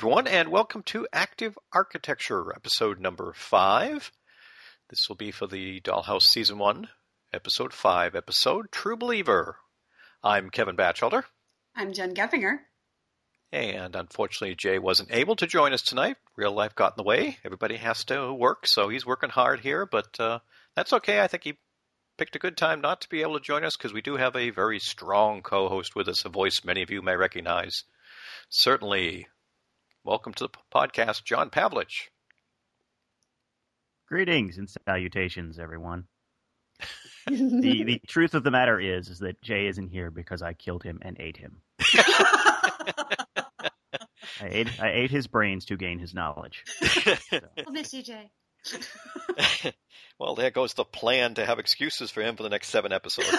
everyone, and welcome to Active Architecture, episode number 5. This will be for the Dollhouse Season 1, episode 5, episode True Believer. I'm Kevin Batchelder. I'm Jen Geffinger. And unfortunately, Jay wasn't able to join us tonight. Real life got in the way. Everybody has to work, so he's working hard here, but that's okay. I think he picked a good time not to be able to join us because we do have a very strong co-host with us, a voice many of you may recognize. Certainly, welcome to the podcast, John Pavlich. Greetings and salutations, everyone. The truth of the matter is that Jay isn't here because I killed him and ate him. I ate his brains to gain his knowledge. So. I'll miss you, Jay. Well, there goes the plan to have excuses for him for the next 7 episodes.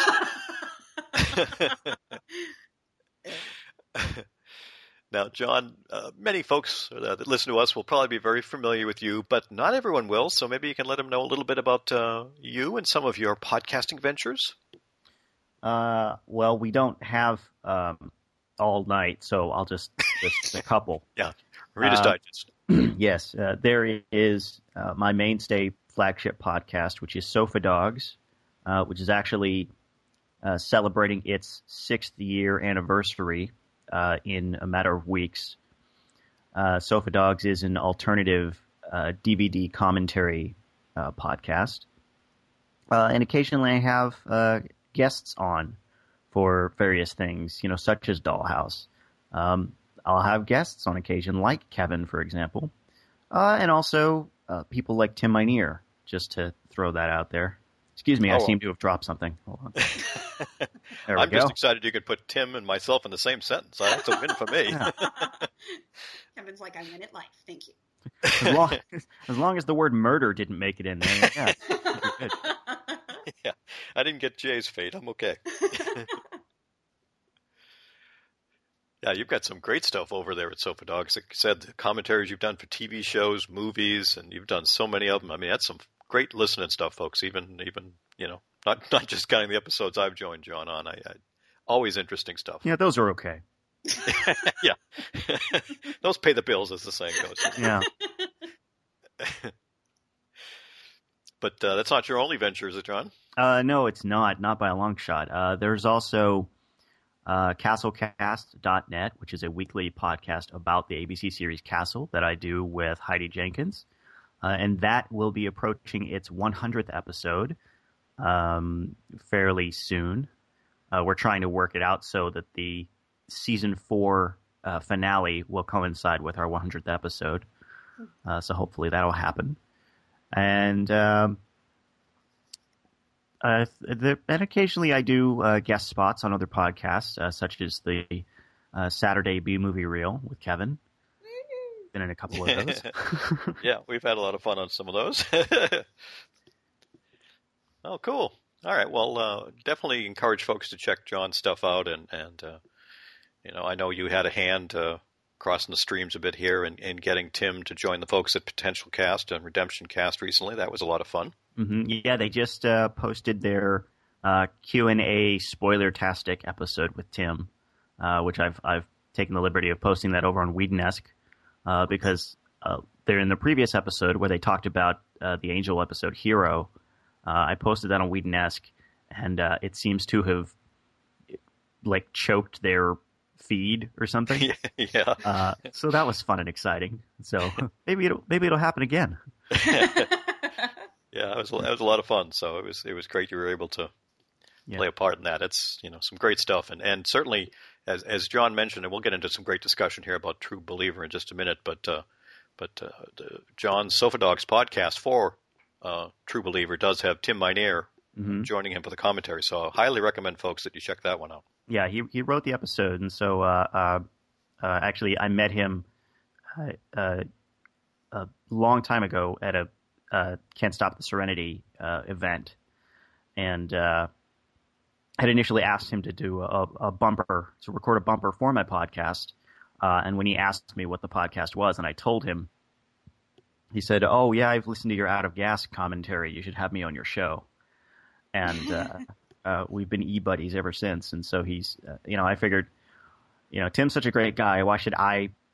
Now, John, many folks that listen to us will probably be very familiar with you, but not everyone will, so maybe you can let them know a little bit about you and some of your podcasting ventures. Well, we don't have all night, so I'll just list a couple. Yeah, Reader's Digest. Yes, there is my mainstay flagship podcast, which is Sofa Dogs, which is actually celebrating its 6th year anniversary in a matter of weeks. Sofa Dogs is an alternative DVD commentary podcast. And occasionally I have guests on for various things, such as Dollhouse. I'll have guests on occasion, like Kevin, for example. And also people like Tim Minear, just to throw that out there. Excuse me, I seem to have dropped something. Hold on. There we I'm go. just excited you could put Tim and myself in the same sentence. That's a win for me. Yeah. Kevin's like, I win at life. Thank you. As long as the word murder didn't make it in there, yeah, good. Yeah, I didn't get Jay's fate. I'm okay. Yeah, you've got some great stuff over there at Sofa Dogs. Like you said, the commentaries you've done for TV shows, movies, and you've done so many of them. I mean, that's some great listening stuff, folks. Even not just counting the episodes I've joined John on. I always interesting stuff. Yeah, those are okay. Yeah, those pay the bills, as the saying goes. Yeah. But that's not your only venture, is it, John? No, it's not by a long shot. There's also Castlecast.net, which is a weekly podcast about the ABC series Castle that I do with Heidi Jenkins. And that will be approaching its 100th episode fairly soon. We're trying to work it out so that the season 4 finale will coincide with our 100th episode. So hopefully that'll happen. And occasionally I do guest spots on other podcasts, such as the Saturday B-Movie Reel with Kevin. Been in a couple of those. Yeah, we've had a lot of fun on some of those. Oh, cool. All right, well, definitely encourage folks to check John's stuff out, and I know you had a hand crossing the streams a bit here and getting Tim to join the folks at Potential Cast and Redemption Cast recently. That was a lot of fun. Mm-hmm. Yeah, they just posted their Q&A spoiler-tastic episode with Tim, which I've taken the liberty of posting that over on Whedon-esque. Because they're in the previous episode where they talked about the Angel episode Hero. I posted that on Whedon-esque, and it seems to have choked their feed or something. Yeah. So that was fun and exciting. So maybe it'll happen again. Yeah, it was a lot of fun. So it was great you were able to play a part in that. It's some great stuff, and certainly. As John mentioned, and we'll get into some great discussion here about True Believer in just a minute, but John's Sofa Dogs podcast for True Believer does have Tim Minear joining him for the commentary, so I highly recommend folks that you check that one out. Yeah, he wrote the episode, and so actually I met him a long time ago at a Can't Stop the Serenity event, and had initially asked him to do a bumper, to record a bumper for my podcast. And when he asked me what the podcast was, and I told him, he said, "Oh, yeah, I've listened to your Out of Gas commentary. You should have me on your show." And we've been e-buddies ever since. And so he's, I figured, Tim's such a great guy. Why should I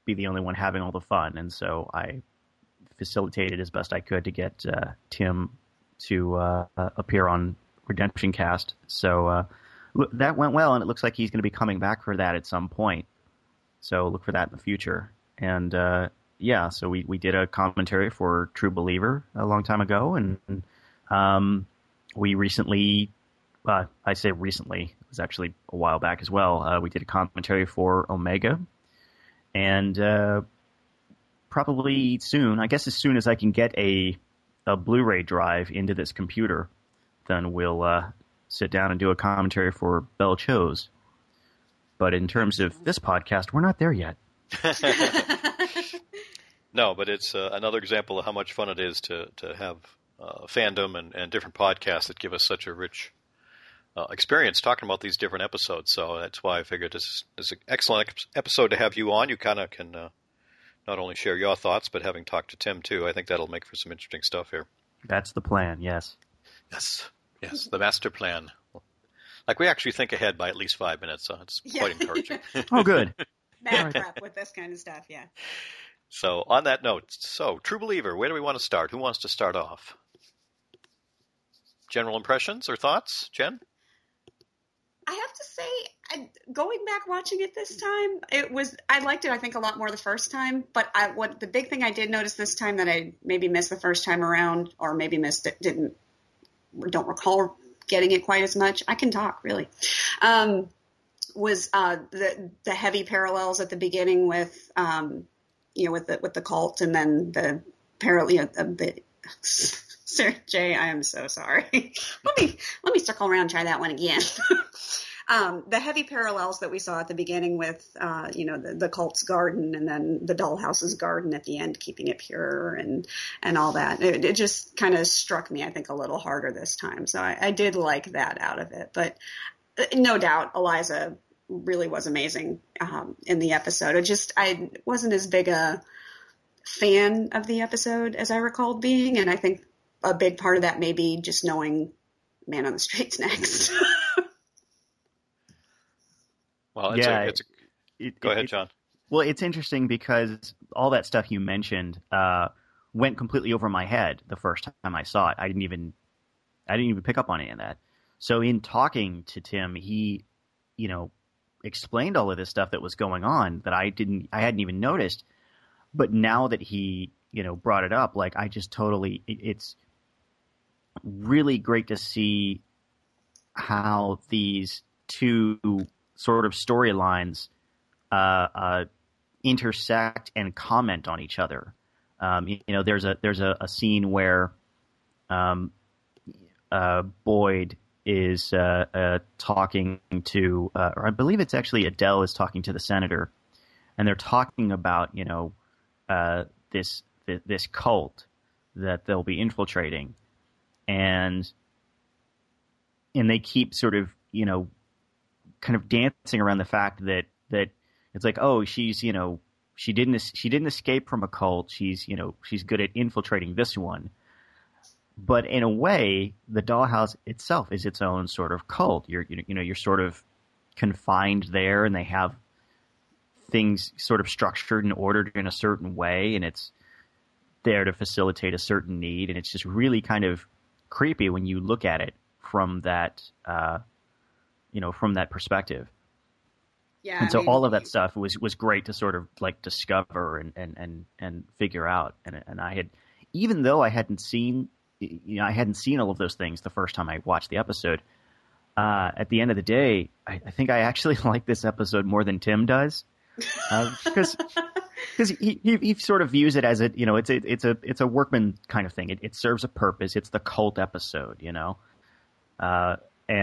be the only one having all the fun, and so I facilitated as best I could to get Tim to appear on Redemption Cast. So that went well, and it looks like he's going to be coming back for that at some point. So look for that in the future. And so we did a commentary for True Believer a long time ago, and we recently, I say recently, it was actually a while back as well, we did a commentary for Omega. And probably soon, I guess as soon as I can get a Blu-ray drive into this computer, then we'll sit down and do a commentary for Belle Chose. But in terms of this podcast, we're not there yet. No, but it's another example of how much fun it is to have fandom and different podcasts that give us such a rich experience talking about these different episodes. So that's why I figured this is an excellent episode to have you on. You kind of can not only share your thoughts, but having talked to Tim too. I think that'll make for some interesting stuff here. That's the plan, yes. Yes, the master plan. Like, we actually think ahead by at least 5 minutes, so it's quite encouraging. Oh, good. Mad prep with this kind of stuff, yeah. So, on that note, True Believer, where do we want to start? Who wants to start off? General impressions or thoughts? Jen? I have to say, going back watching it this time, I liked it, I think, a lot more the first time. But the big thing I did notice this time that I maybe missed the first time around, or maybe missed it, don't recall getting it quite as much. I can talk, really. Was the heavy parallels at the beginning with with the cult, and then the parallel, Sarah J, I am so sorry. let me circle around and try that one again. The heavy parallels that we saw at the beginning with, the cult's garden, and then the dollhouse's garden at the end, keeping it pure and all that. It just kind of struck me, I think, a little harder this time. So I did like that out of it. But no doubt, Eliza really was amazing in the episode. I wasn't as big a fan of the episode as I recalled being, and I think a big part of that may be just knowing Man on the Street's next. Well, go ahead, John. Well, it's interesting because all that stuff you mentioned went completely over my head the first time I saw it. I didn't even pick up on any of that. So in talking to Tim, he, explained all of this stuff that was going on that I hadn't even noticed. But now that he, brought it up, like, I just totally, it's really great to see how these two sort of storylines intersect and comment on each other. There's a scene where Boyd is talking to, or I believe it's actually Adele is talking to the senator, and they're talking about this cult that they'll be infiltrating, and they keep sort of kind of dancing around the fact that it's like, oh, she's she didn't escape from a cult, she's good at infiltrating this one. But in a way, the dollhouse itself is its own sort of cult. You're sort of confined there, and they have things sort of structured and ordered in a certain way, and it's there to facilitate a certain need. And it's just really kind of creepy when you look at it from that, from that perspective. Yeah. And so all of that stuff was great to sort of like discover and figure out. And I had, even though I hadn't seen all of those things the first time I watched the episode, at the end of the day, I think I actually like this episode more than Tim does, because he sort of views it as it's a workman kind of thing. It serves a purpose. It's the cult episode, but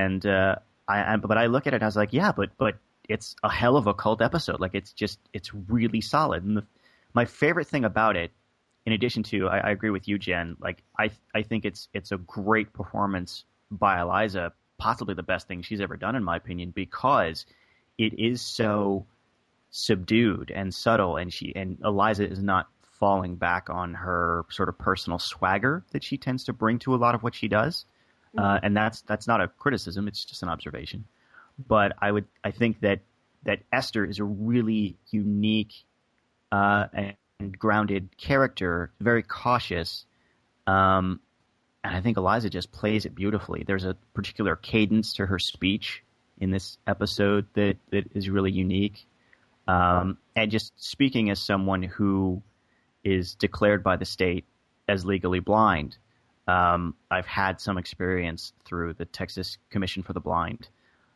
I look at it and I was like, yeah, but it's a hell of a cult episode. Like, it's really solid. And my favorite thing about it, in addition to, I agree with you, Jen, like, I think it's a great performance by Eliza, possibly the best thing she's ever done, in my opinion, because it is so subdued and subtle, and Eliza is not falling back on her sort of personal swagger that she tends to bring to a lot of what she does. And that's not a criticism, it's just an observation. But I think that Esther is a really unique and grounded character, very cautious. And I think Eliza just plays it beautifully. There's a particular cadence to her speech in this episode that is really unique. And just speaking as someone who is declared by the state as legally blind, I've had some experience through the Texas Commission for the Blind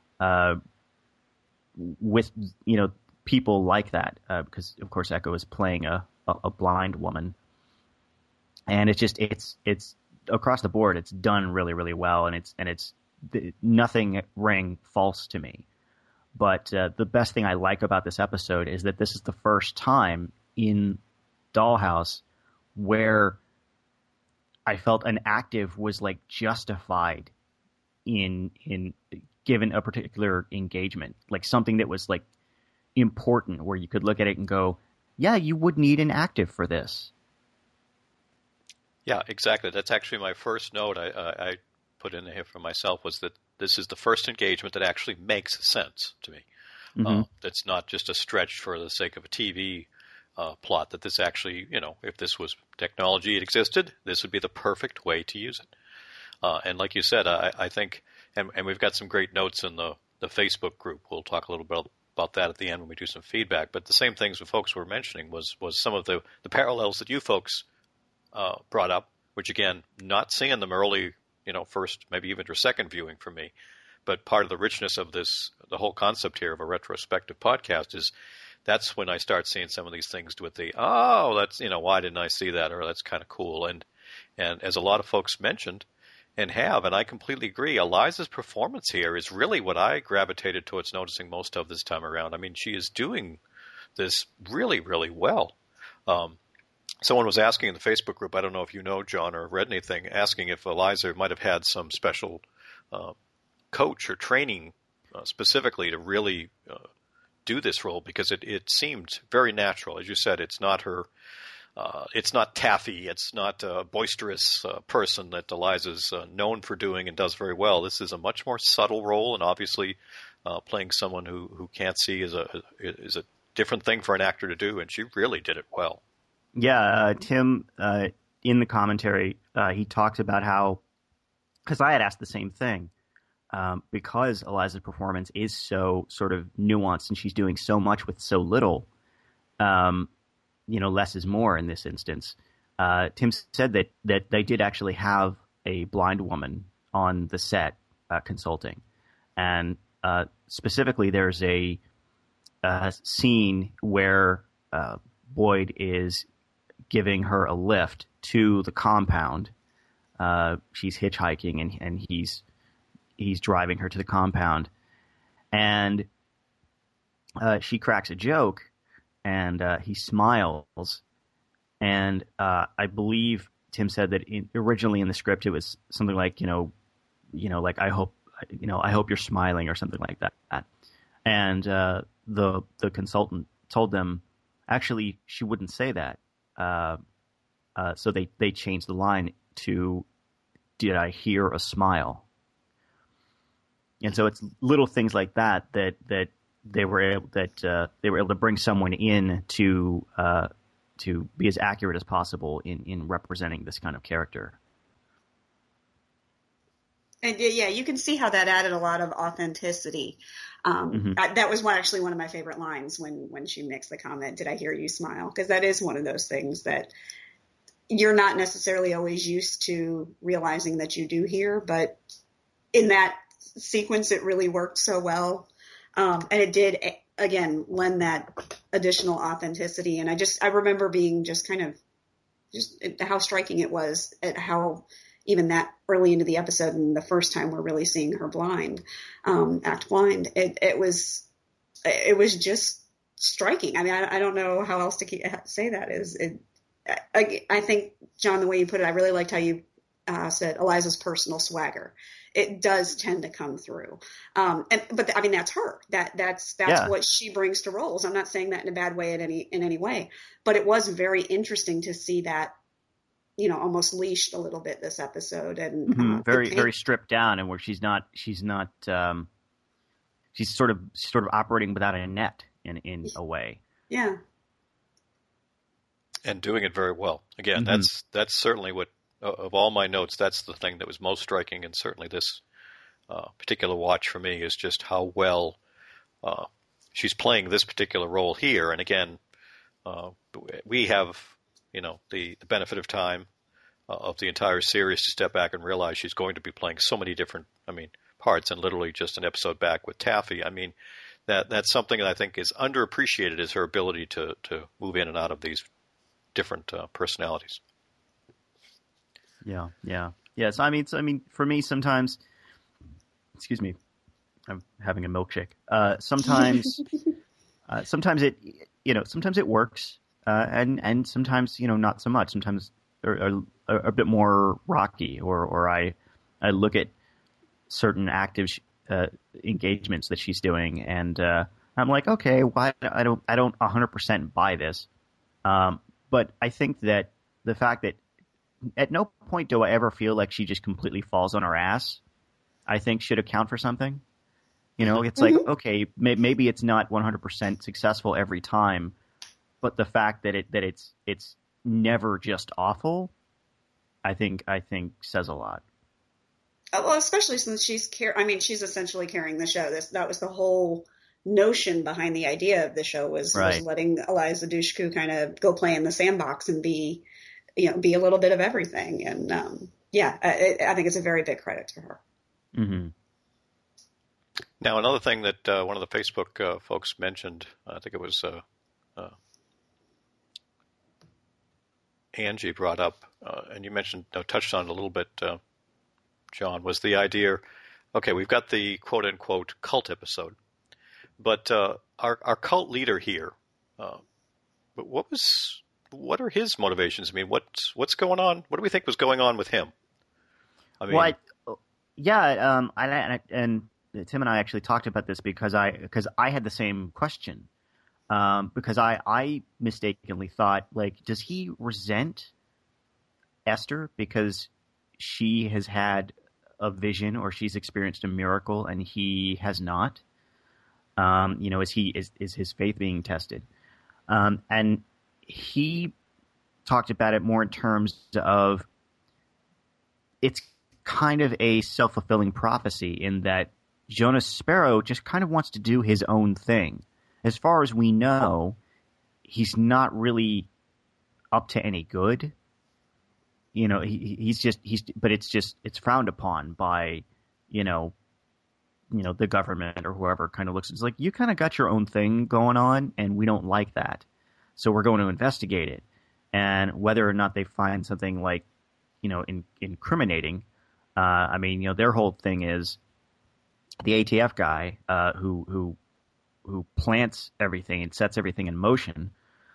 with, people like that, because of course Echo is playing a blind woman, and it's across the board. It's done really, really well, and it's nothing rang false to me. But the best thing I like about this episode is that this is the first time in Dollhouse where I felt an active was like justified in given a particular engagement, like something that was like important, where you could look at it and go, yeah, you would need an active for this. Yeah, exactly. That's actually my first note I put in here for myself, was that this is the first engagement that actually makes sense to me. Mm-hmm. That's not just a stretch for the sake of a TV plot, that this actually, if this was technology, it existed, this would be the perfect way to use it. And like you said, I think, and we've got some great notes in the Facebook group. We'll talk a little bit about that at the end when we do some feedback. But the same things that folks were mentioning was some of the parallels that you folks brought up, which again, not seeing them early, first, maybe even or second viewing for me. But part of the richness of this, the whole concept here of a retrospective podcast, is that's when I start seeing some of these things with that's, why didn't I see that? Or that's kind of cool. And as a lot of folks mentioned and I completely agree, Eliza's performance here is really what I gravitated towards noticing most of this time around. I mean, she is doing this really, really well. Someone was asking in the Facebook group, I don't know if you know, John, or read anything, asking if Eliza might have had some special coach or training specifically to really do this role, because it seemed very natural. As you said, it's not her, it's not taffy, it's not a boisterous person that Eliza's known for doing and does very well. This is a much more subtle role, and obviously playing someone who can't see is a different thing for an actor to do, and she really did it well. Yeah, Tim, in the commentary, he talked about how, because I had asked the same thing, because Eliza's performance is so sort of nuanced and she's doing so much with so little, less is more in this instance. Tim said that they did actually have a blind woman on the set consulting. And specifically, there's a scene where Boyd is giving her a lift to the compound. She's hitchhiking, and he's driving her to the compound, and she cracks a joke, and he smiles, and I believe Tim said that originally in the script it was something like like I hope you're smiling or something like that, and the consultant told them actually she wouldn't say that. So they changed the line to, "Did I hear a smile?" And so it's little things like that they were able to bring someone in to be as accurate as possible in representing this kind of character. And yeah, you can see how that added a lot of authenticity. That was one of my favorite lines when she makes the comment, "Did I hear you smile?" Because that is one of those things that you're not necessarily always used to realizing that you do hear, but in that sequence, it really worked so well. And it did, again, lend that additional authenticity. And I remember being just how striking it was at how even that early into the episode and the first time we're really seeing her act blind, it was just striking. I mean, I don't know how else to say that. I think, John, the way you put it, I really liked how you said Eliza's personal swagger. It does tend to come through. But I mean, that's her. That's what she brings to roles. I'm not saying that in a bad way in any way, but it was very interesting to see that, almost leashed a little bit this episode, and very stripped down, and where she's sort of operating without a net in a way. Yeah. And doing it very well. Again, Mm-hmm. that's certainly what, of all my notes, that's the thing that was most striking, and certainly this particular watch for me is just how well she's playing this particular role here. And again, we have, the benefit of time of the entire series to step back and realize she's going to be playing so many different, parts, and literally just an episode back with Taffy. That's something that I think is underappreciated, is her ability to move in and out of these different personalities. Yeah. Yes. For me, sometimes, excuse me, I'm having a milkshake. Sometimes it works, and sometimes, not so much. Sometimes are a bit more rocky, or I look at certain active engagements that she's doing, and I'm like, okay, why I don't 100% buy this. But I think that the fact that at no point do I ever feel like she just completely falls on her ass, I think should account for something. It's like, okay, maybe it's not 100% successful every time, but the fact that it's never just awful, I think says a lot. Well, especially since she's essentially carrying the show. That was the whole notion behind the idea of the show was letting Eliza Dushku kind of go play in the sandbox and be a little bit of everything. And I think it's a very big credit to her. Mm-hmm. Now, another thing that one of the Facebook folks mentioned, I think it was Angie brought up, and you touched on it a little bit, John, was the idea, okay, we've got the quote-unquote cult episode, but our cult leader here, but what are his motivations? What's going on? What do we think was going on with him? And Tim and I actually talked about this because I had the same question. Because I mistakenly thought, like, does he resent Esther because she has had a vision or she's experienced a miracle and he has not? Is his faith being tested? And he talked about it more in terms of it's kind of a self-fulfilling prophecy in that Jonas Sparrow just kind of wants to do his own thing. As far as we know, he's not really up to any good. But it's frowned upon by, the government or whoever kind of looks. It's like, you kind of got your own thing going on, and we don't like that, so we're going to investigate it. And whether or not they find something like, incriminating, their whole thing is the ATF guy who plants everything and sets everything in motion,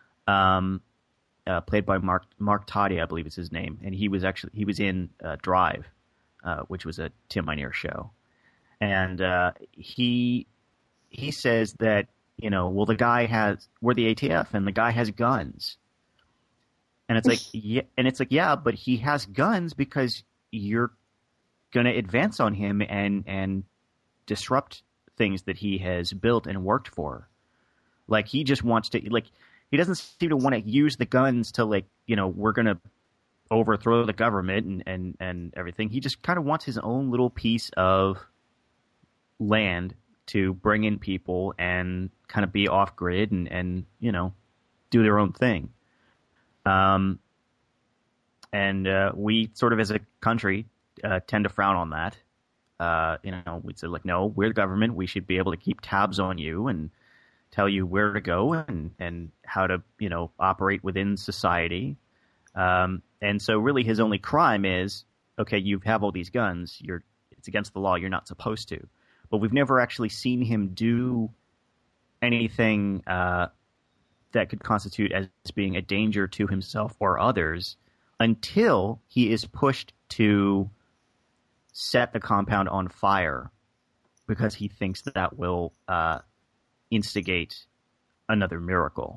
played by Mark Toddy, I believe is his name, and he was in Drive, which was a Tim Minear show, and he says that we're the ATF and the guy has guns, and it's like yeah, but he has guns because you're going to advance on him and disrupt things that he has built and worked for. Like, he just wants to, like, he doesn't seem to want to use the guns to, like, we're going to overthrow the government and everything. He just kind of wants his own little piece of land to bring in people and kind of be off grid and do their own thing. We sort of, as a country, tend to frown on that. We'd say, like, no, we're the government. We should be able to keep tabs on you and tell you where to go and how to, operate within society. And so really his only crime is, okay, you have all these guns. It's against the law. You're not supposed to. But we've never actually seen him do anything that could constitute as being a danger to himself or others until he is pushed to set the compound on fire because he thinks that will instigate another miracle.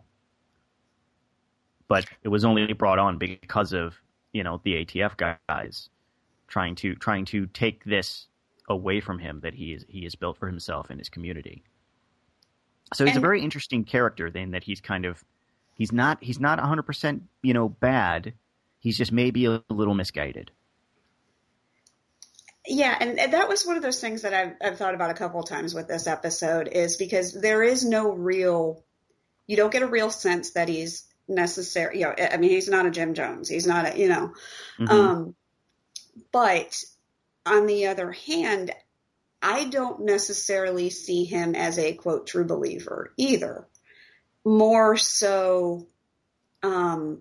But it was only brought on because of, the ATF guys trying to take this away from him that he has built for himself and his community. So he's a very interesting character then, that he's kind of He's not 100%, bad. He's just maybe a little misguided. Yeah, and that was one of those things that I've thought about a couple of times with this episode, is because there is no real, you don't get a real sense that he's necessary. I mean, he's not a Jim Jones. He's not but on the other hand, I don't necessarily see him as a, quote, true believer either. More so, kind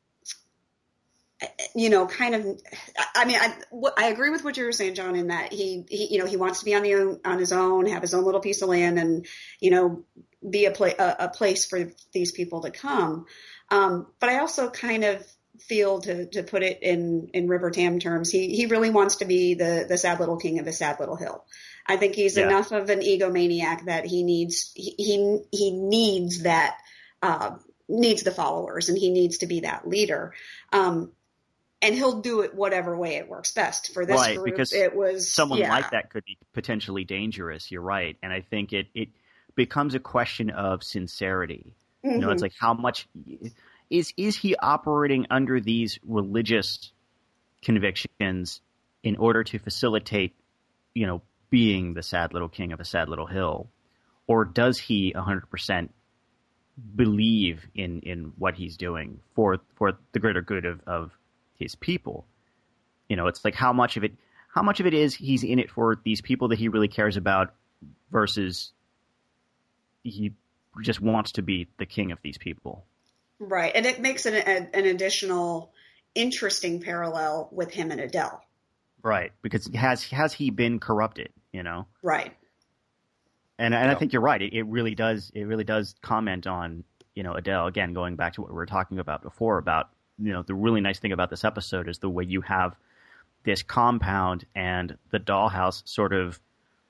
of, I mean, I agree with what you were saying, John, in that he wants to be on his own, have his own little piece of land, and, be a place for these people to come. But I also kind of feel, to put it in River Tam terms, he really wants to be the sad little king of a sad little hill. I think he's enough of an egomaniac that he needs that, needs the followers, and he needs to be that leader. And he'll do it whatever way it works best. For this group, because it was someone like that could be potentially dangerous. You're right. And I think it becomes a question of sincerity. Mm-hmm. It's like, how much is he operating under these religious convictions in order to facilitate, being the sad little king of a sad little hill? Or does he 100% believe in what he's doing for the greater good of his people? It's like, how much of it is he's in it for these people that he really cares about versus he just wants to be the king of these people. Right. And it makes it an additional interesting parallel with him and Adele. Right. Because has he been corrupted, Right. And I think you're right. It really does comment on, Adele, again, going back to what we were talking about before about, the really nice thing about this episode is the way you have this compound and the dollhouse sort of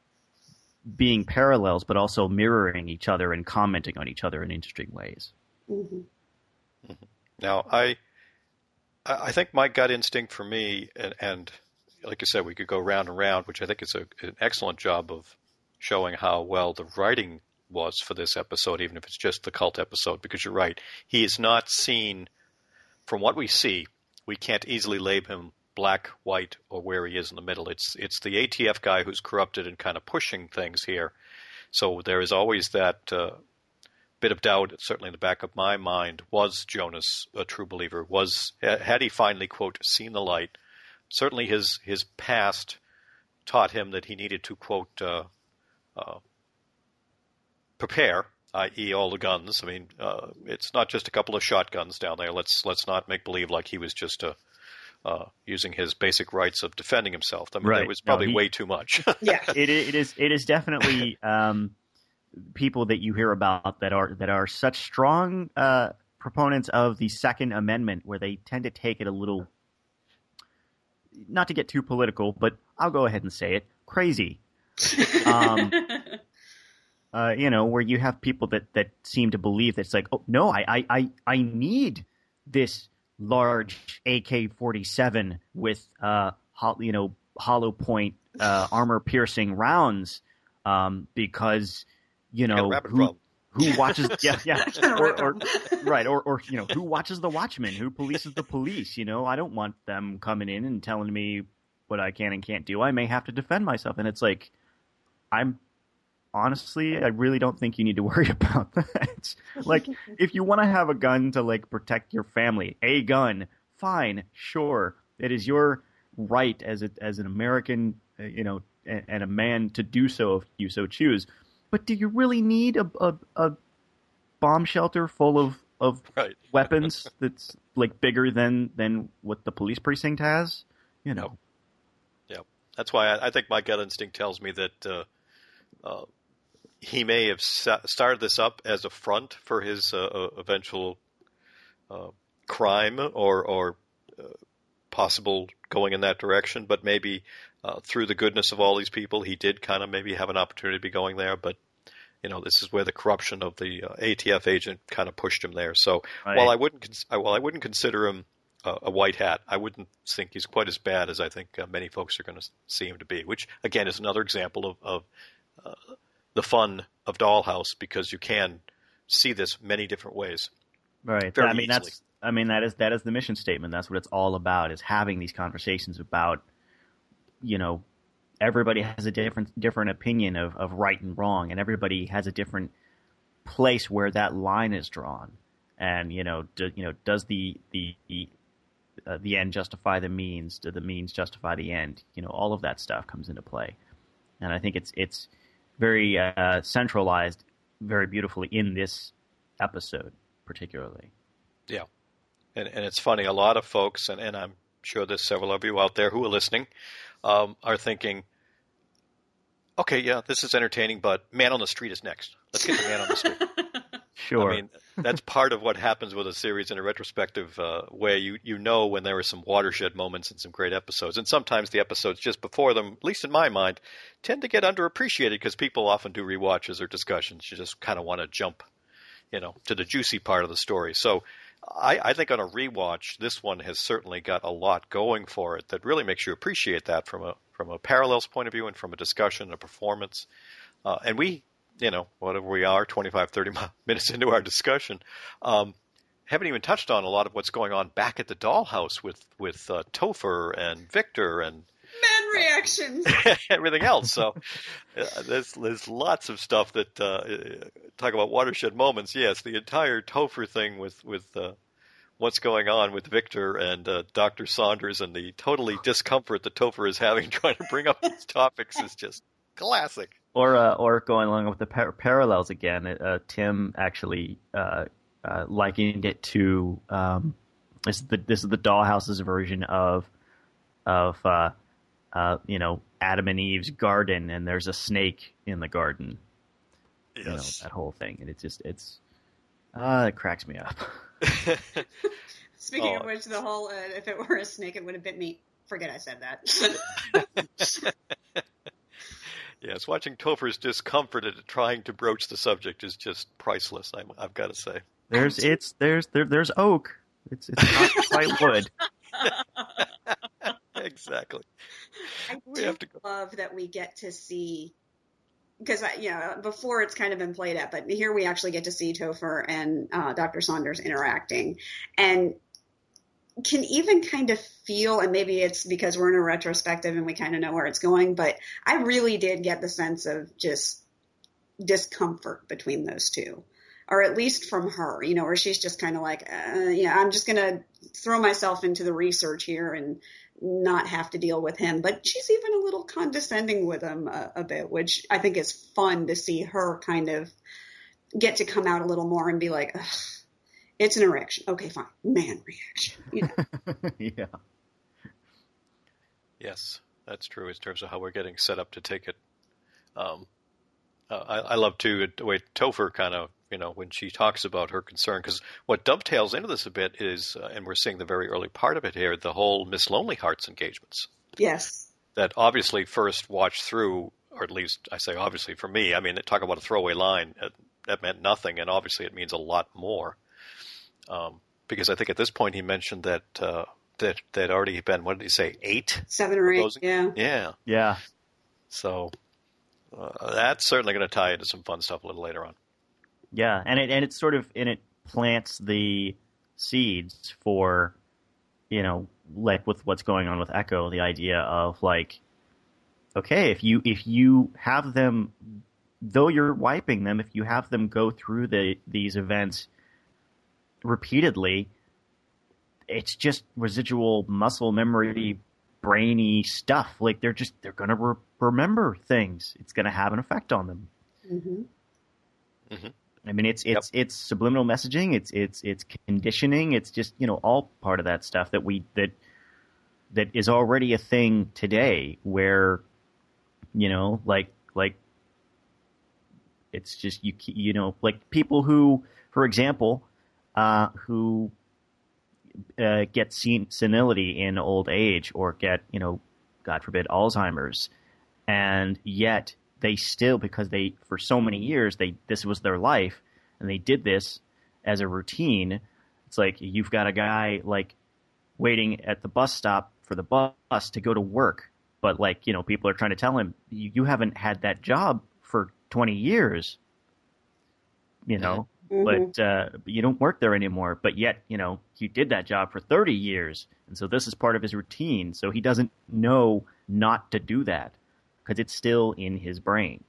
being parallels, but also mirroring each other and commenting on each other in interesting ways. Mm-hmm. Mm-hmm. Now, I think my gut instinct for me, and like I said, we could go round and round, which I think is an excellent job of showing how well the writing was for this episode, even if it's just the cult episode, because you're right. He is not seen, from what we see, we can't easily label him black, white, or where he is in the middle. It's the ATF guy who's corrupted and kind of pushing things here. So there is always that bit of doubt, certainly in the back of my mind, was Jonas a true believer? Had he finally, quote, seen the light? Certainly his past taught him that he needed to, quote, prepare, i.e. all the guns. I mean, it's not just a couple of shotguns down there. Let's not make believe like he was just using his basic rights of defending himself. I mean, right. There was probably way too much. Yeah, it is definitely people that you hear about that are such strong proponents of the Second Amendment, where they tend to take it a little, not to get too political, but I'll go ahead and say it, crazy. Where you have people that seem to believe that it's like, oh no, I need this large AK-47 with hollow point armor piercing rounds because who watches or who watches the Watchmen, who polices the police. I don't want them coming in and telling me what I can and can't do. I may have to defend myself. And it's like, honestly, I really don't think you need to worry about that. Like, if you want to have a gun to like protect your family, a gun, fine, sure. It is your right as an American, and a man to do so if you so choose. But do you really need a bomb shelter full of right. weapons that's like bigger than what the police precinct has? Yeah. That's why I think my gut instinct tells me that he may have started this up as a front for his eventual crime or possible going in that direction, but maybe through the goodness of all these people, he did kind of maybe have an opportunity to be going there. But this is where the corruption of the ATF agent kind of pushed him there. So right. while I wouldn't consider him a white hat, I wouldn't think he's quite as bad as I think many folks are going to see him to be. Which again is another example of the fun of Dollhouse, because you can see this many different ways. Right. very I mean, easily. that is the mission statement. That's what it's all about, is having these conversations about, everybody has a different opinion of right and wrong, and everybody has a different place where that line is drawn. And, does the end justify the means? Do the means justify the end? All of that stuff comes into play. And I think it's very centralized very beautifully in this episode, particularly. Yeah. And it's funny, a lot of folks, and I'm sure there's several of you out there who are listening, are thinking, okay, yeah, this is entertaining, but Man on the Street is next. Let's get to Man on the Street. Sure. I mean, that's part of what happens with a series in a retrospective way. You know when there are some watershed moments and some great episodes. And sometimes the episodes just before them, at least in my mind, tend to get underappreciated because people often do rewatches or discussions. You just kind of want to jump, to the juicy part of the story. So I think on a rewatch, this one has certainly got a lot going for it that really makes you appreciate that from a parallels point of view and from a discussion, a performance. And we, whatever we are, 25, 30 minutes into our discussion, haven't even touched on a lot of what's going on back at the dollhouse with Topher and Victor and man reactions, everything else. So there's lots of stuff that talk about watershed moments. Yes, the entire Topher thing with what's going on with Victor and Dr. Saunders and the totally discomfort that Topher is having trying to bring up these topics is just classic. Or going along with the parallels again, Tim actually likened it to this is the dollhouse's version of Adam and Eve's garden, and there's a snake in the garden. Yes. That whole thing, and it cracks me up. Speaking of which, the whole if it were a snake, it would have bit me. Forget I said that. Yes, watching Topher's discomfort at trying to broach the subject is just priceless. I've got to say. There's oak. It's not quite wood. Exactly. I have to love that we get to see, because before it's kind of been played at, but here we actually get to see Topher and Dr. Saunders interacting, and can even kind of feel, and maybe it's because we're in a retrospective and we kind of know where it's going, but I really did get the sense of just discomfort between those two, or at least from her, where she's just kind of like, I'm just going to throw myself into the research here and not have to deal with him. But she's even a little condescending with him a bit, which I think is fun to see her kind of get to come out a little more and be like, ugh. It's an erection. Okay, fine. Man reaction. Yeah. Yes, that's true in terms of how we're getting set up to take it. I love, too, the way Topher kind of, when she talks about her concern, because what dovetails into this a bit is, and we're seeing the very early part of it here, the whole Miss Lonely Hearts engagements. Yes. That obviously first watched through, or at least I say obviously for me, I mean, talk about a throwaway line, that meant nothing, and obviously it means a lot more. Because I think at this point he mentioned that there'd already been, what did he say, 8? 7 or 8, yeah. Yeah. Yeah. So that's certainly going to tie into some fun stuff a little later on. Yeah, and it plants the seeds for, like with what's going on with Echo, the idea of like, okay, if you have them, though you're wiping them, if you have them go through these events repeatedly, it's just residual muscle memory, brainy stuff. Like they're going to remember things. It's going to have an effect on them. Mm-hmm. Mm-hmm. I mean, it's subliminal messaging. It's conditioning. It's just all part of that stuff that is already a thing today. Where like it's just like people who, for example, who get senility in old age or get, God forbid, Alzheimer's, and yet they still, because they, for so many years, this was their life, and they did this as a routine. It's like you've got a guy like waiting at the bus stop for the bus to go to work, but like, people are trying to tell him, you haven't had that job for 20 years. but you don't work there anymore. But yet, he did that job for 30 years. And so this is part of his routine. So he doesn't know not to do that because it's still in his brain.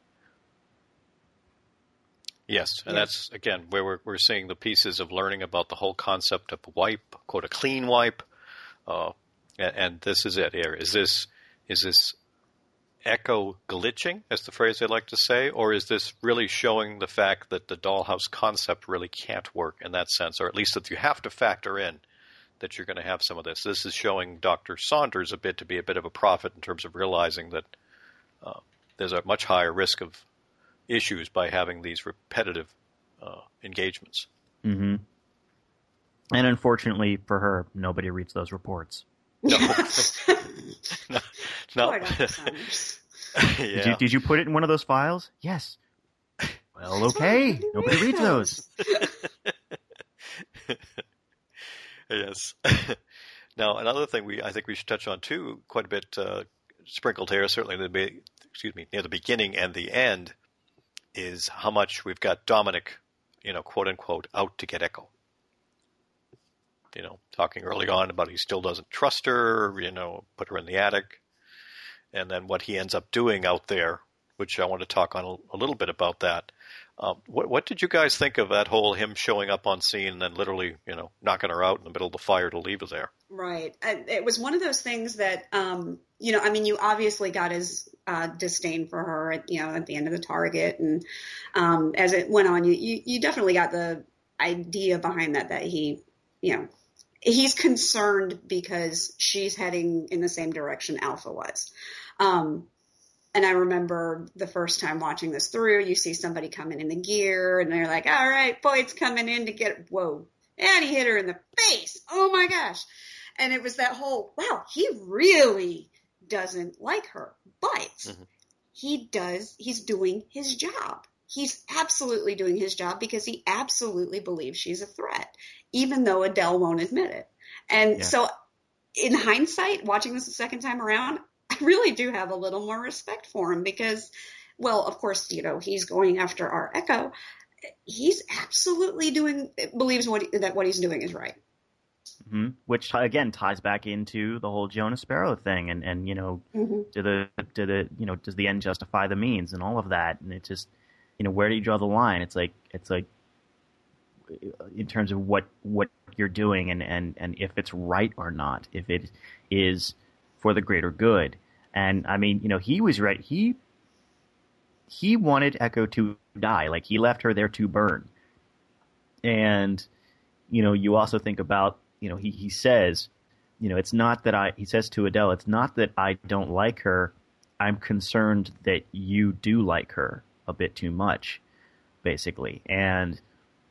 Yes, and that's, again, where we're seeing the pieces of learning about the whole concept of a wipe, quote, a clean wipe. And this is it here. Is this Echo glitching, as the phrase they like to say, or is this really showing the fact that the dollhouse concept really can't work in that sense, or at least that you have to factor in that you're going to have some of this? This is showing Dr. Saunders to be a bit of a prophet in terms of realizing that there's a much higher risk of issues by having these repetitive engagements. Mm-hmm. And unfortunately for her, nobody reads those reports. No. No. Yeah. Did you put it in one of those files? Yes. Well, okay. Nobody reads those. Yes. Now, another thing I think we should touch on too, quite a bit sprinkled here, certainly near the beginning and the end, is how much we've got Dominic, quote unquote, out to get Echo. Talking early on about he still doesn't trust her, put her in the attic. And then what he ends up doing out there, which I want to talk on a little bit about that. What did you guys think of that whole him showing up on scene and then literally, knocking her out in the middle of the fire to leave her there? Right. It was one of those things that, you obviously got his disdain for her at the end of the Target. And as it went on, you definitely got the idea behind that he, he's concerned because she's heading in the same direction Alpha was. And I remember the first time watching this through, you see somebody coming in the gear and they're like, all right, Boyd's coming in to get, whoa. And he hit her in the face. Oh my gosh. And it was that whole, wow, he really doesn't like her, but he's doing his job. He's absolutely doing his job because he absolutely believes she's a threat, even though Adele won't admit it. And so in hindsight, watching this the second time around, I really do have a little more respect for him because, well, of course, he's going after our Echo. He's absolutely believes that what he's doing is right. Mm-hmm. Which again ties back into the whole Jonah Sparrow thing, and does the end justify the means and all of that, and it just where do you draw the line? It's like in terms of what you're doing and if it's right or not, if it is for the greater good. And I mean, he was right. He wanted Echo to die. Like, he left her there to burn. And, you also think about, he says, it's not that he says to Adele, it's not that I don't like her. I'm concerned that you do like her a bit too much, basically. And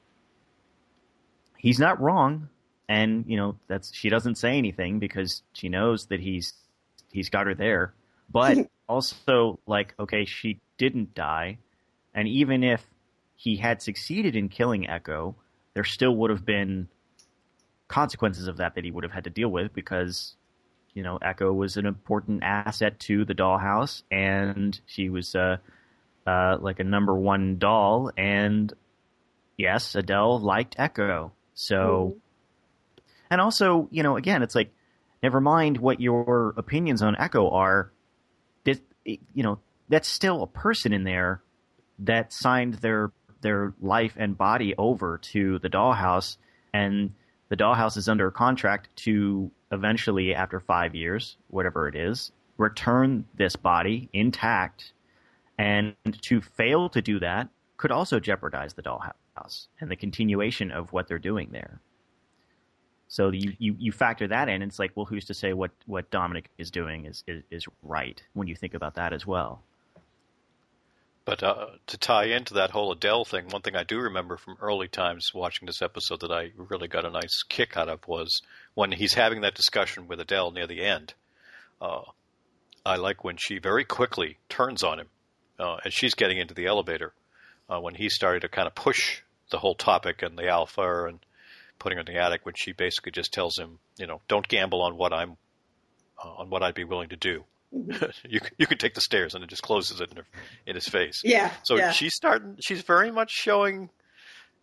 he's not wrong. And, she doesn't say anything because she knows that he's got her there. But also, okay, she didn't die. And even if he had succeeded in killing Echo, there still would have been consequences of that he would have had to deal with because, Echo was an important asset to the dollhouse, and she was like a number one doll. And yes, Adele liked Echo. So, and also, again, it's like, never mind what your opinions on Echo are. That's still a person in there that signed their life and body over to the dollhouse, and the dollhouse is under a contract to eventually, after 5 years, whatever it is, return this body intact. And to fail to do that could also jeopardize the dollhouse and the continuation of what they're doing there. So you factor that in, and it's like, well, who's to say what Dominic is doing is right when you think about that as well. But to tie into that whole Adele thing, one thing I do remember from early times watching this episode that I really got a nice kick out of was when he's having that discussion with Adele near the end. I like when she very quickly turns on him as she's getting into the elevator, when he started to kind of push the whole topic and the alpha and putting her in the attic, when she basically just tells him, don't gamble on what I'd be willing to do. You can take the stairs, and it just closes it in his face. Yeah. So she's very much showing,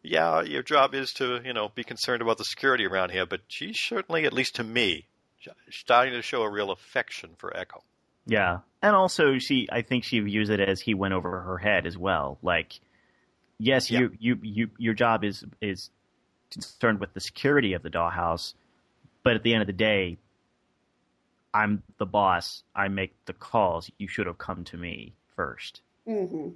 yeah, your job is to, be concerned about the security around here, but she's certainly, at least to me, starting to show a real affection for Echo. Yeah. And also I think she views it as he went over her head as well. Like, yes, Yeah. your job is concerned with the security of the dollhouse, but at the end of the day, I'm the boss. I make the calls. You should have come to me first. Mm-hmm.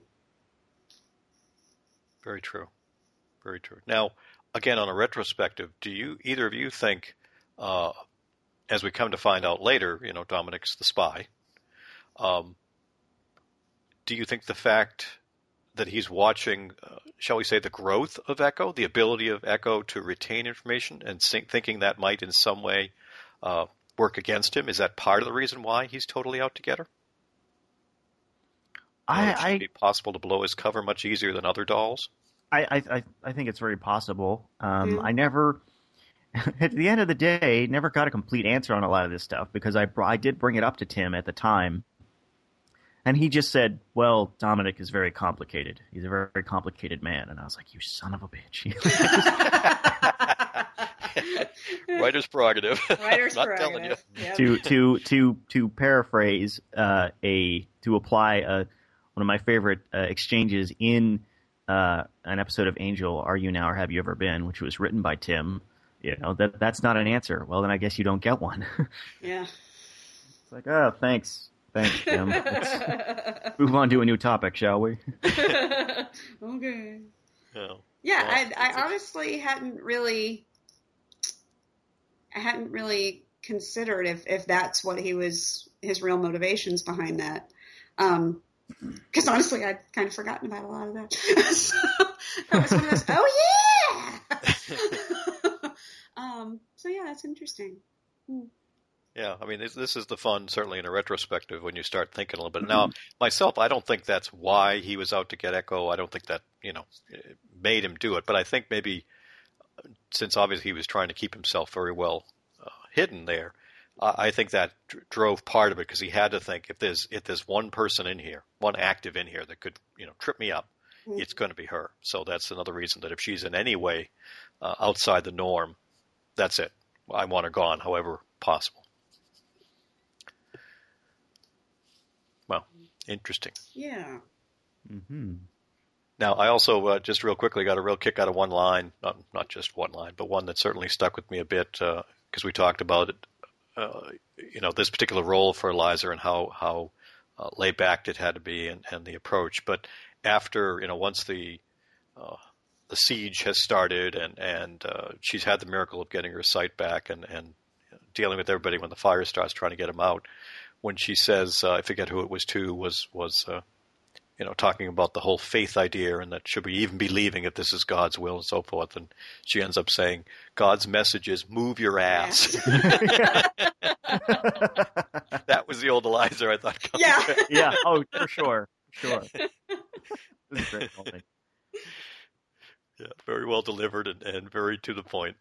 Very true. Very true. Now, again, on a retrospective, do either of you think, as we come to find out later, Dominic's the spy, do you think the fact that he's watching, shall we say, the growth of Echo, the ability of Echo to retain information, and thinking that might in some way work against him, is that part of the reason why he's totally out to get her? It should be possible to blow his cover much easier than other dolls. I think it's very possible. I never, at the end of the day, never got a complete answer on a lot of this stuff because I did bring it up to Tim at the time, and he just said, "Well, Dominic is very complicated. He's a very, very complicated man." And I was like, "You son of a bitch!" Writer's prerogative. Writer's Not prerogative. telling you. Yep. To paraphrase to apply one of my favorite exchanges in an episode of Angel, Are You Now or Have You Ever Been, which was written by Tim. That's not an answer. Well, then I guess you don't get one. Yeah. It's like, oh, thanks, Tim. Let's move on to a new topic, shall we? Okay. Yeah, I honestly hadn't really considered if that's what his real motivations behind that. Because honestly, I'd kind of forgotten about a lot of that. So that was one of those, oh yeah! So yeah, that's interesting. Yeah, I mean, this is the fun, certainly in a retrospective, when you start thinking a little bit. Now, myself, I don't think that's why he was out to get Echo. I don't think that, made him do it. But I think maybe, since obviously he was trying to keep himself very well hidden there, I think that drove part of it, because he had to think, if there's one person in here, one active in here that could, trip me up, it's going to be her. So that's another reason that if she's in any way outside the norm, that's it. I want her gone, however possible. Well, interesting. Yeah. Mm-hmm. Now, I also, just real quickly, got a real kick out of one line, not just one line, but one that certainly stuck with me a bit, because we talked about it, this particular role for Eliza and how laid back it had to be and the approach. But after, once the siege has started and she's had the miracle of getting her sight back and dealing with everybody when the fire starts, trying to get them out, when she says, I forget who it was to, was talking about the whole faith idea and that should we even be leaving if this is God's will and so forth. And she ends up saying, God's message is move your ass. That was the old Eliza, I thought. Yeah. Yeah. Oh, for sure. Sure. This is great moment. Yeah, very well delivered and very to the point.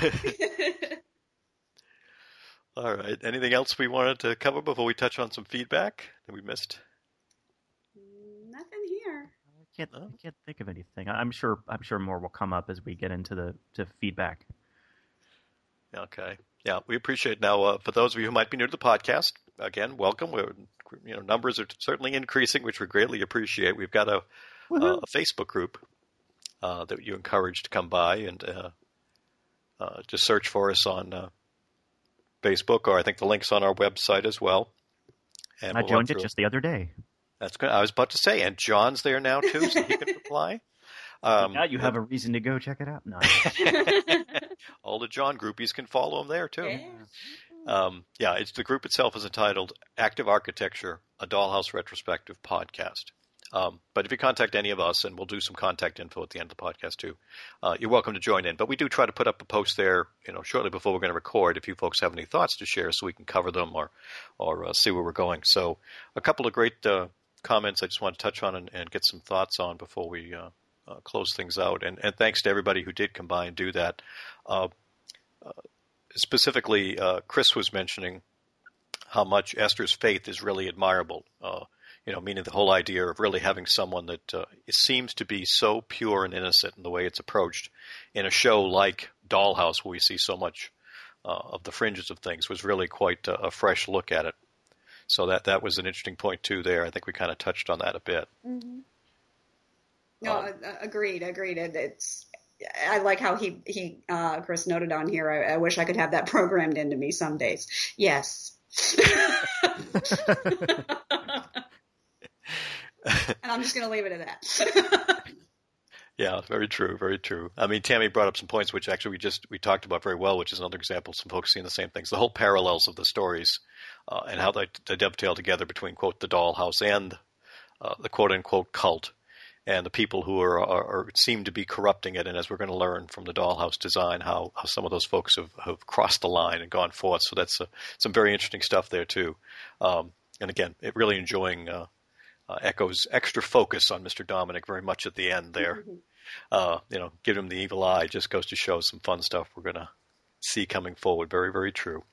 All right. Anything else we wanted to cover before we touch on some feedback that we missed? Nothing here. I can't think of anything. I'm sure more will come up as we get into to feedback. Okay. Yeah, we appreciate it. Now, for those of you who might be new to the podcast, again, welcome. Numbers are certainly increasing, which we greatly appreciate. We've got a Facebook group that you encourage to come by and just search for us on Facebook, or I think the link's on our website as well. And I joined it just the other day. That's good. I was about to say, and John's there now too, so he can reply. Now you have a reason to go check it out. No. All the John groupies can follow him there too. Yeah. It's the group itself is entitled Active Architecture, a Dollhouse Retrospective Podcast. But if you contact any of us, and we'll do some contact info at the end of the podcast too, you're welcome to join in. But we do try to put up a post there, shortly before we're going to record, if you folks have any thoughts to share, so we can cover them or see where we're going. So a couple of great comments I just want to touch on and get some thoughts on before we close things out. And thanks to everybody who did come by and do that. Specifically, Chris was mentioning how much Esther's faith is really admirable. Meaning the whole idea of really having someone that it seems to be so pure and innocent in the way it's approached in a show like Dollhouse, where we see so much of the fringes of things, was really quite a fresh look at it. So that was an interesting point too there. I think we kind of touched on that a bit. Mm-hmm. No, agreed. I like how he Chris noted on here, I wish I could have that programmed into me some days. Yes. And I'm just going to leave it at that. Yeah, very true, very true. I mean, Tammy brought up some points which actually we talked about very well, which is another example of some folks seeing the same things. The whole parallels of the stories and how they dovetail together between, quote, the Dollhouse and the quote-unquote cult and the people who are seem to be corrupting it. And as we're going to learn from the Dollhouse design, how some of those folks have crossed the line and gone forth. So that's some very interesting stuff there, too. And again, really enjoying Echo's extra focus on Mr. Dominic very much at the end there. Give him the evil eye just goes to show some fun stuff we're going to see coming forward. Very, very true.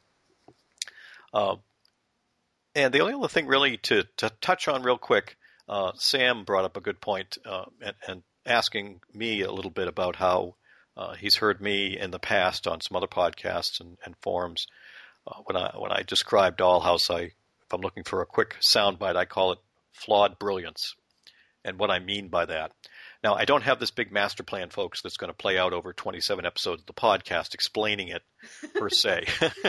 And the only other thing really to touch on real quick, Sam brought up a good point and asking me a little bit about how he's heard me in the past on some other podcasts and forums. When I describe Dollhouse, if I'm looking for a quick soundbite, I call it flawed brilliance. And what I mean by that. Now, I don't have this big master plan, folks, that's going to play out over 27 episodes of the podcast explaining it per se.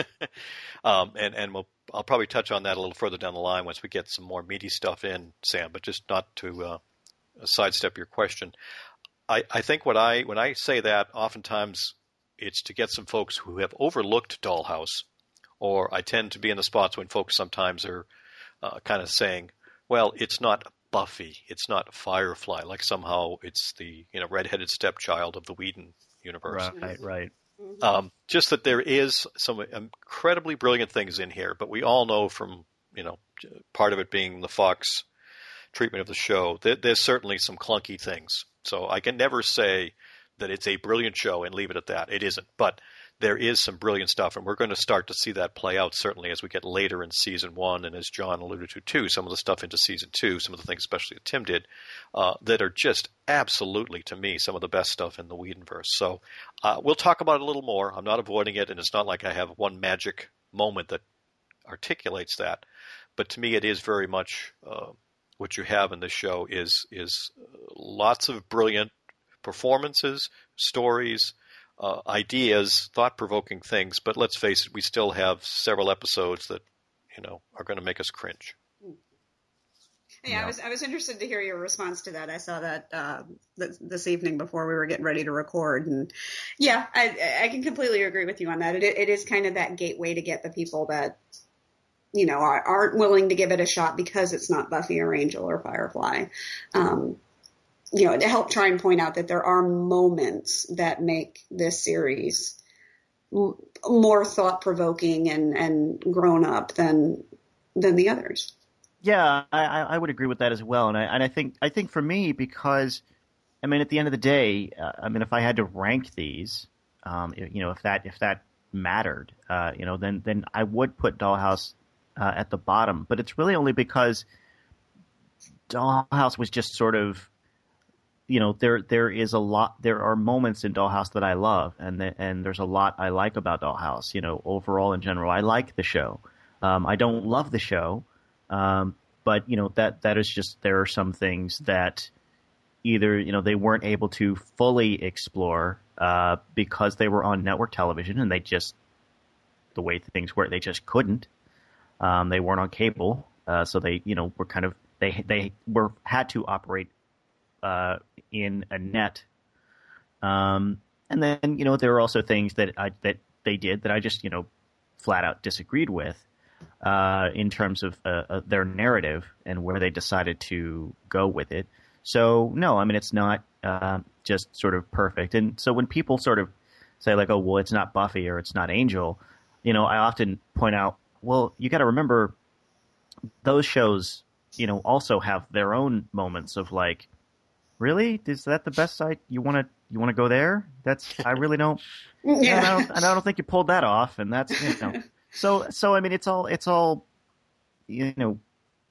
I'll probably touch on that a little further down the line once we get some more meaty stuff in, Sam, but just not to sidestep your question. I think when I say that, oftentimes it's to get some folks who have overlooked Dollhouse, or I tend to be in the spots when folks sometimes are kind of saying, well, it's not Buffy, it's not Firefly, like somehow it's the redheaded stepchild of the Whedon universe. Right. Just that there is some incredibly brilliant things in here, but we all know from part of it being the Fox treatment of the show that there's certainly some clunky things. So I can never say that it's a brilliant show and leave it at that. It isn't, but there is some brilliant stuff, and we're going to start to see that play out certainly as we get later in season 1, and as John alluded to too, some of the stuff into season 2, some of the things especially that Tim did, that are just absolutely, to me, some of the best stuff in the Whedonverse. So we'll talk about it a little more. I'm not avoiding it, and it's not like I have one magic moment that articulates that, but to me it is very much what you have in this show is lots of brilliant performances, stories, ideas, thought-provoking things, but let's face it, we still have several episodes that, are going to make us cringe. Yeah, I was interested to hear your response to that. I saw that this evening before we were getting ready to record, and yeah, I can completely agree with you on that. It is kind of that gateway to get the people that aren't willing to give it a shot because it's not Buffy or Angel or Firefly. To help try and point out that there are moments that make this series more thought-provoking and grown up than the others. Yeah, I would agree with that as well, and I think for me, because at the end of the day, if I had to rank these, if that mattered, then I would put Dollhouse at the bottom, but it's really only because Dollhouse was just sort of. There is a lot. There are moments in Dollhouse that I love, and there's a lot I like about Dollhouse. Overall in general, I like the show. I don't love the show, but that is just there are some things that either they weren't able to fully explore because they were on network television and they just the way things were, they just couldn't. They weren't on cable, so they were kind of they had to operate in a net, and then there were also things that they did that I just flat out disagreed with in terms of their narrative and where they decided to go with it. So no, it's not just sort of perfect. And so when people sort of say like, oh well, it's not Buffy or it's not Angel, I often point out, well, you got to remember those shows also have their own moments of like, really? Is that the best site? You want to go there? I really don't. Yeah. I don't think you pulled that off. And that's So it's all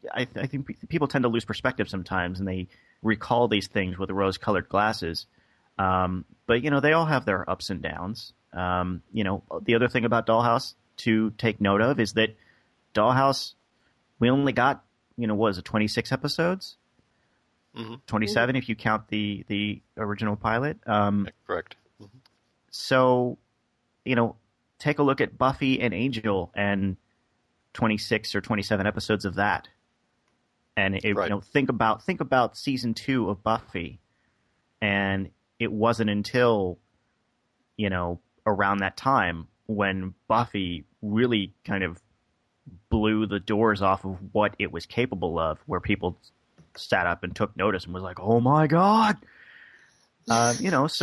I think people tend to lose perspective sometimes, and they recall these things with rose-colored glasses. But they all have their ups and downs. The other thing about Dollhouse to take note of is that Dollhouse, we only got, what was it, 26 episodes? Mm-hmm. 27 if you count the original pilot. Correct. Mm-hmm. So, take a look at Buffy and Angel and 26 or 27 episodes of that. And right. Think about season 2 of Buffy, and it wasn't until around that time when Buffy really kind of blew the doors off of what it was capable of, where people sat up and took notice and was like, "Oh my god!" But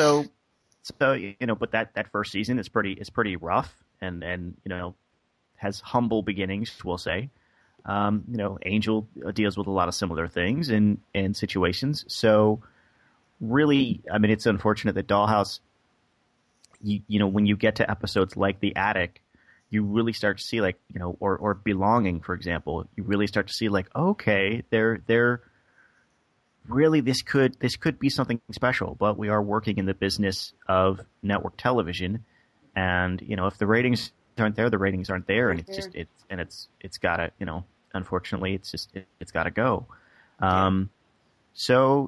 that first season is pretty rough and has humble beginnings, we'll say. Angel deals with a lot of similar things and situations. So really, I mean, it's unfortunate that Dollhouse, when you get to episodes like The Attic, you really start to see or Belonging, for example, you really start to see okay, they're really, this could be something special, but we are working in the business of network television. And, if the ratings aren't there, the ratings aren't there. And it's gotta, unfortunately, it's gotta go. So,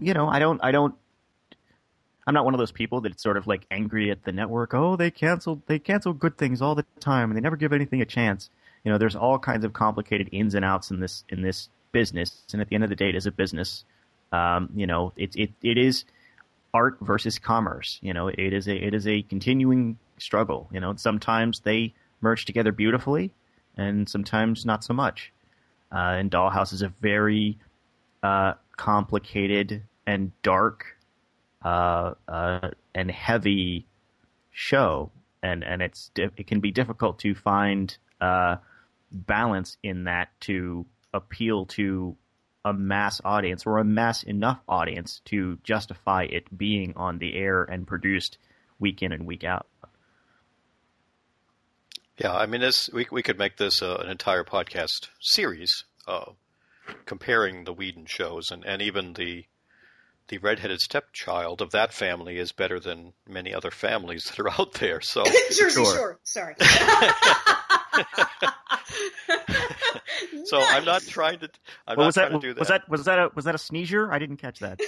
I'm not one of those people that's sort of angry at the network. Oh, they cancel good things all the time and they never give anything a chance. There's all kinds of complicated ins and outs in this business. And at the end of the day, it is a business. It is art versus commerce. It is a continuing struggle. Sometimes they merge together beautifully and sometimes not so much. And Dollhouse is a very complicated and dark and heavy show, and it can be difficult to find balance in that to appeal to a mass audience or a mass enough audience to justify it being on the air and produced week in and week out. Yeah, I mean, we could make this an entire podcast series comparing the Whedon shows, and even the redheaded stepchild of that family is better than many other families that are out there. So sure. Sorry. So nice. I'm not trying to do that. Was that a sneezer? I didn't catch that.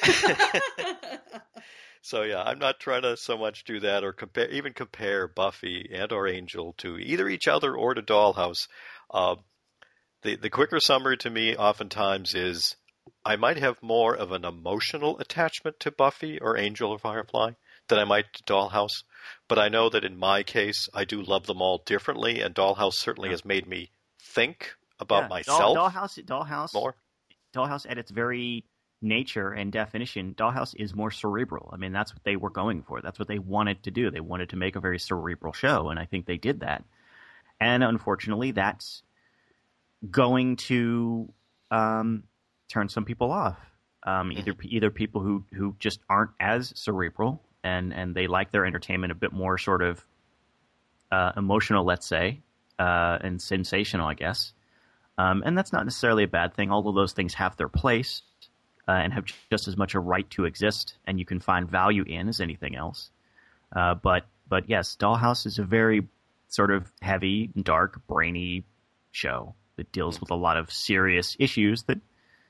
So yeah, I'm not trying to so much do that or compare Buffy and or Angel to either each other or to Dollhouse. The quicker summary to me oftentimes is I might have more of an emotional attachment to Buffy or Angel or Firefly than I might to Dollhouse. But I know that in my case, I do love them all differently, and Dollhouse certainly has made me think about myself more. Dollhouse at its very nature and definition, Dollhouse is more cerebral. I mean, that's what they were going for. That's what they wanted to do. They wanted to make a very cerebral show, and I think they did that. And unfortunately, that's going to turn some people off. Either people who just aren't as cerebral and they like their entertainment a bit more sort of emotional, let's say, and sensational, I guess. And that's not necessarily a bad thing. All of those things have their place and have just as much a right to exist, and you can find value in as anything else. But yes, Dollhouse is a very sort of heavy, dark, brainy show that deals with a lot of serious issues that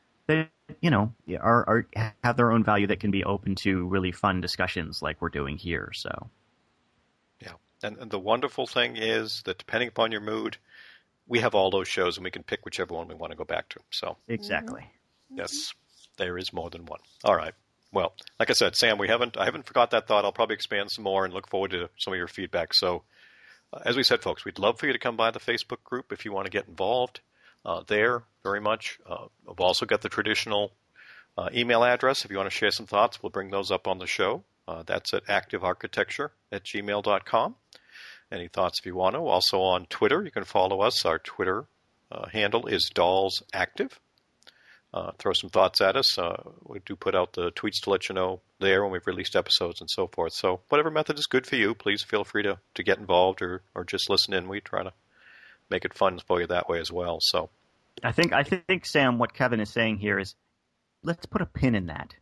have their own value that can be open to really fun discussions like we're doing here. So, yeah, and the wonderful thing is that depending upon your mood, we have all those shows and we can pick whichever one we want to go back to. So exactly, yes, there is more than one. All right. Well, like I said, Sam, I haven't forgot that thought. I'll probably expand some more and look forward to some of your feedback. So, as we said, folks, we'd love for you to come by the Facebook group if you want to get involved there very much. We've also got the traditional email address. If you want to share some thoughts, we'll bring those up on the show. That's at activearchitecture@gmail.com. Any thoughts if you want to. Also on Twitter, you can follow us. Our Twitter handle is DollsActive. Throw some thoughts at us. We do put out the tweets to let you know there when we've released episodes and so forth. So whatever method is good for you, please feel free to get involved or just listen in. We try to make it fun for you that way as well. So I think, Sam, what Kevin is saying here is, let's put a pin in that.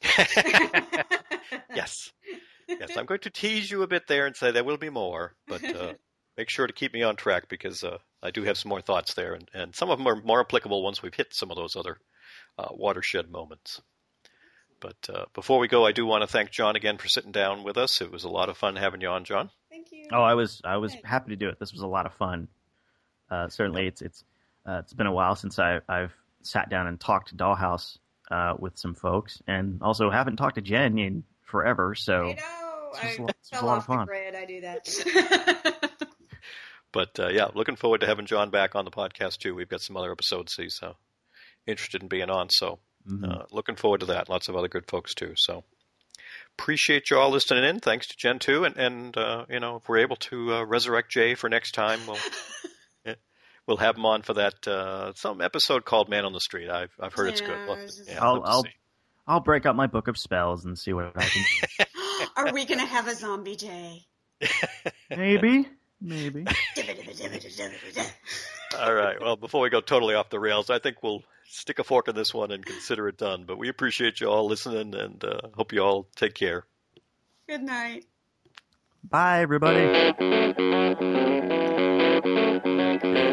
Yes. Yes, I'm going to tease you a bit there and say there will be more, but make sure to keep me on track because I do have some more thoughts there, and some of them are more applicable once we've hit some of those other watershed moments. But before we go, I do want to thank John again for sitting down with us. It was a lot of fun having you on, John. Thank you. Oh, I was happy to do it. This was a lot of fun. Certainly, it's been a while since I've sat down and talked to Dollhouse with some folks, and also haven't talked to Jen in forever. So I know. It's I a fell lot of off fun. the grid. I do that. But yeah, looking forward to having John back on the podcast too. We've got some other episodes he's interested in being on, so looking forward to that. Lots of other good folks too. So appreciate you all listening in. Thanks to Jen too, and if we're able to resurrect Jay for next time, we'll have him on for that some episode called Man on the Street. I've heard it's good. Well, I'll break out my book of spells and see what I can do. Are we going to have a zombie Jay? Maybe. All right. Well, before we go totally off the rails, I think we'll stick a fork in this one and consider it done. But we appreciate you all listening and hope you all take care. Good night. Bye, everybody.